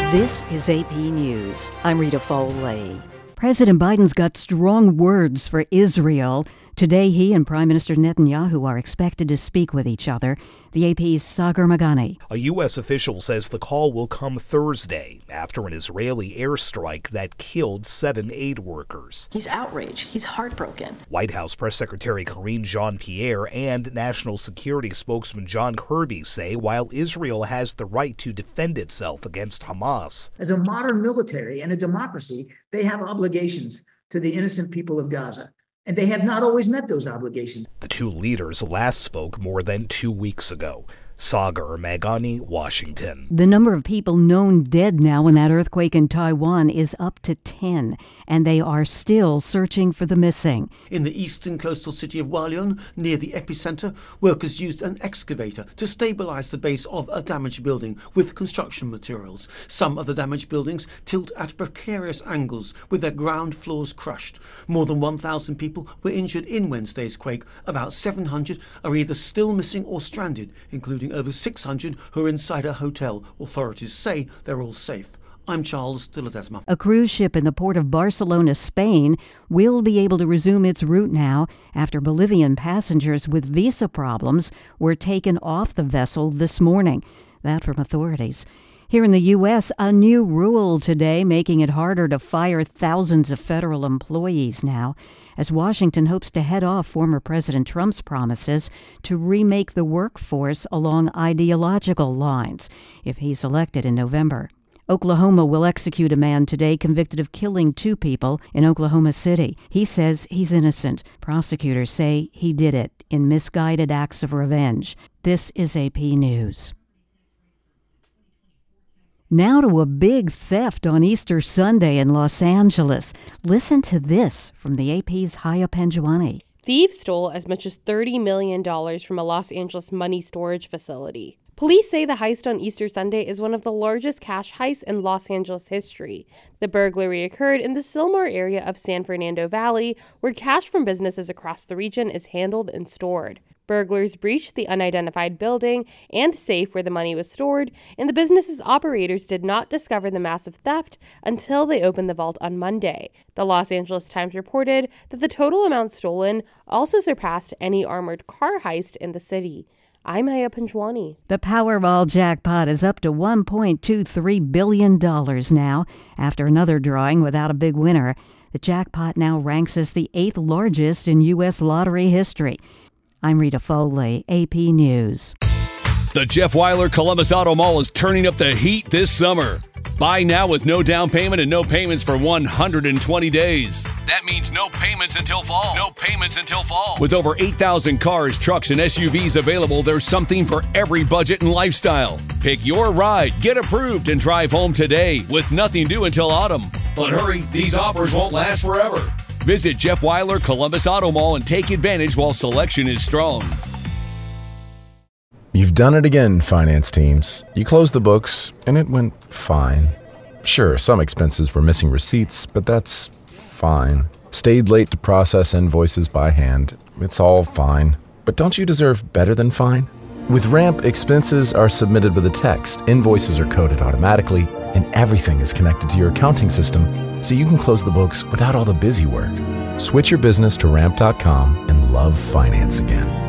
This is AP News. I'm Rita Foley. President Biden's got strong words for Israel. Today, he and Prime Minister Netanyahu are expected to speak with each other. The AP's Sagar Magani. A U.S. official says the call will come Thursday after an Israeli airstrike that killed 7 aid workers. He's outraged. He's heartbroken. White House Press Secretary Karine Jean-Pierre and National Security Spokesman John Kirby say while Israel has the right to defend itself against Hamas, as a modern military and a democracy, they have obligations to the innocent people of Gaza. And they have not always met those obligations. The two leaders last spoke more than 2 weeks ago. Sagar Magani, Washington. The number of people known dead now in that earthquake in Taiwan is up to 10, and they are still searching for the missing. In the eastern coastal city of Hualien, near the epicenter, workers used an excavator to stabilize the base of a damaged building with construction materials. Some of the damaged buildings tilt at precarious angles with their ground floors crushed. More than 1,000 people were injured in Wednesday's quake. About 700 are either still missing or stranded, including over 600 who are inside a hotel. Authorities say they're all safe. I'm Charles de Ledesma. A cruise ship in the port of Barcelona, Spain, will be able to resume its route now after Bolivian passengers with visa problems were taken off the vessel this morning. That from authorities. Here in the U.S., a new rule today making it harder to fire thousands of federal employees now, as Washington hopes to head off former President Trump's promises to remake the workforce along ideological lines if he's elected in November. Oklahoma will execute a man today convicted of killing 2 people in Oklahoma City. He says he's innocent. Prosecutors say he did it in misguided acts of revenge. This is AP News. Now to a big theft on Easter Sunday in Los Angeles. Listen to this from the AP's Haya Penjwani. Thieves stole as much as $30 million from a Los Angeles money storage facility. Police say the heist on Easter Sunday is one of the largest cash heists in Los Angeles history. The burglary occurred in the Sylmar area of San Fernando Valley, where cash from businesses across the region is handled and stored. Burglars breached the unidentified building and safe where the money was stored, and the business's operators did not discover the massive theft until they opened the vault on Monday. The Los Angeles Times reported that the total amount stolen also surpassed any armored car heist in the city. I'm Haya Penjwani. The Powerball jackpot is up to $1.23 billion now after another drawing without a big winner. The jackpot now ranks as the 8th largest in U.S. lottery history. I'm Rita Foley, AP News. The Jeff Weiler Columbus Auto Mall is turning up the heat this summer. Buy now with no down payment and no payments for 120 days. That means no payments until fall. No payments until fall. With over 8,000 cars, trucks, and SUVs available, there's something for every budget and lifestyle. Pick your ride, get approved, and drive home today with nothing due until autumn. But hurry, these offers won't last forever. Visit Jeff Weiler Columbus Auto Mall and take advantage while selection is strong. You've done it again, finance teams. You closed the books, and it went fine. Sure, some expenses were missing receipts, but that's fine. Stayed late to process invoices by hand. It's all fine. But don't you deserve better than fine? With Ramp, expenses are submitted with a text, invoices are coded automatically, and everything is connected to your accounting system, so you can close the books without all the busy work. Switch your business to Ramp.com and love finance again.